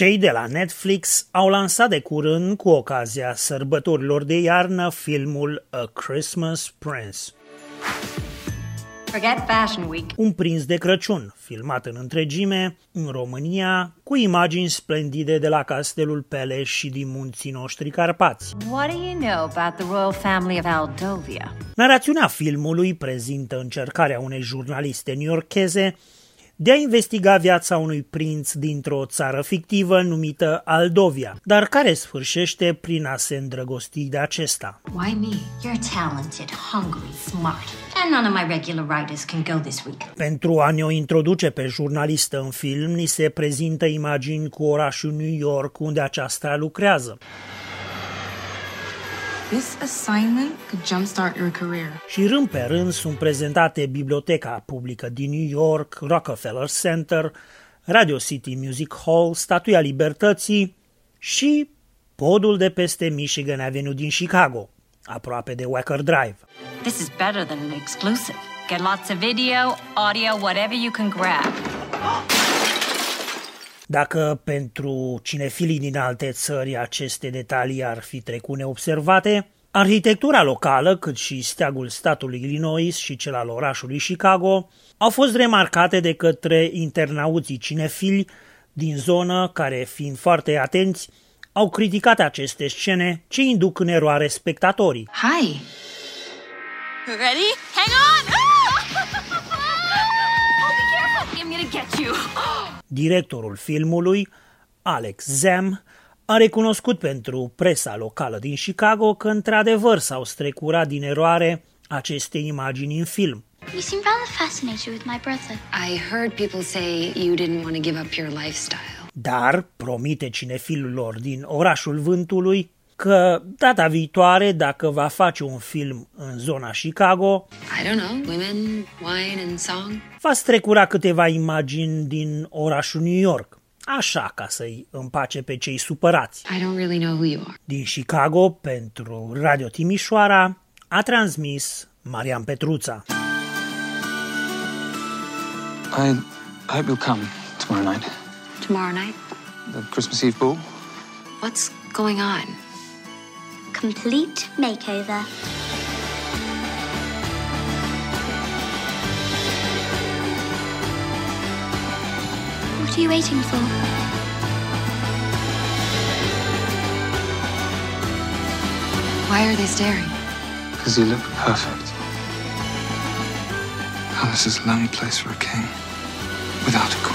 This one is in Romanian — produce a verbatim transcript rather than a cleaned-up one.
Cei de la Netflix au lansat de curând, cu ocazia sărbătorilor de iarnă, filmul A Christmas Prince. Forget Fashion Week. Un prinț de Crăciun, filmat în întregime, în România, cu imagini splendide de la Castelul Peleș și din munții noștri Carpați. What do you know about the royal family of Aldovia? Narațiunea filmului prezintă încercarea unei jurnaliste newyorkeze de a investiga viața unui prinț dintr-o țară fictivă numită Aldovia, dar care sfârșește prin a se îndrăgosti de acesta. Why me? You're talented, hungry, smart, and none of my regular writers can go this week. Pentru a ne-o introduce pe jurnalistă în film, ni se prezintă imagini cu orașul New York, unde aceasta lucrează. This assignment could jumpstart your career. Și rând pe rând sunt prezentate Biblioteca Publică din New York, Rockefeller Center, Radio City Music Hall, Statuia Libertății și podul de peste Michigan Avenue din Chicago, aproape de Wacker Drive. This is better than an exclusive. Get lots of video, audio, whatever you can grab. Dacă pentru cinefilii din alte țări aceste detalii ar fi trecut neobservate, arhitectura locală, cât și steagul statului Illinois și cel al orașului Chicago au fost remarcate de către internauții cinefili din zonă care, fiind foarte atenți, au criticat aceste scene ce induc în eroare spectatorii. Hi. Ready? Hang on! Oh, be careful! I'm gonna get you! Directorul filmului, Alex Zam, a recunoscut pentru presa locală din Chicago că într-adevăr s-au strecurat din eroare aceste imagini în film. You seem rather fascinated with my brother. I heard people say you didn't want to give up your lifestyle. Dar promite cinefililor din Orașul Vântului că data viitoare, dacă va face un film în zona Chicago, I don't know, women, wine and song. va strecura câteva imagini din orașul New York, așa ca să-i împace pe cei supărați. I don't really know who you are. Din Chicago, pentru Radio Timișoara, a transmis Marian Petruța. I hope you'll come tomorrow night. Tomorrow night? The Christmas Eve ball. What's going on? Complete makeover. What are you waiting for? Why are they staring? Because you look perfect. Oh, this is a lonely place for a king. Without a queen.